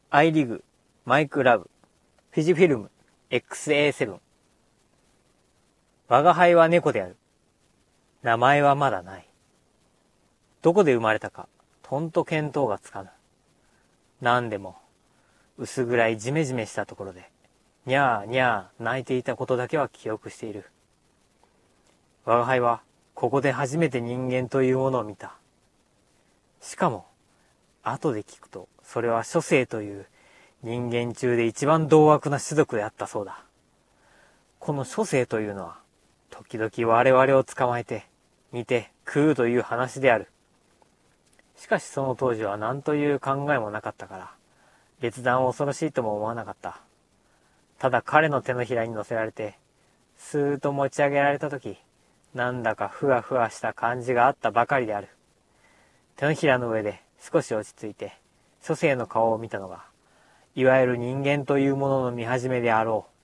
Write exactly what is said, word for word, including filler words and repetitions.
I リグ、マイクラブ、フィジフィルム、エックスエーセブン。我が輩は猫である。名前はまだない。どこで生まれたか、とんと見当がつかぬ。なんでも、薄暗いジメジメしたところで、にゃーにゃー泣いていたことだけは記憶している。我が輩は、ここで初めて人間というものを見た。しかも、後で聞くと、それは書生という人間中で一番同悪な種族であったそうだ。この書生というのは、時々我々を捕まえて、煮て食うという話である。しかしその当時は何という考えもなかったから、別段恐ろしいとも思わなかった。ただ彼の手のひらに乗せられて、スーッと持ち上げられたとき、なんだかふわふわした感じがあったばかりである。手のひらの上で少し落ち着いて、書生の顔を見たのが、いわゆる人間というものの見始めであろう。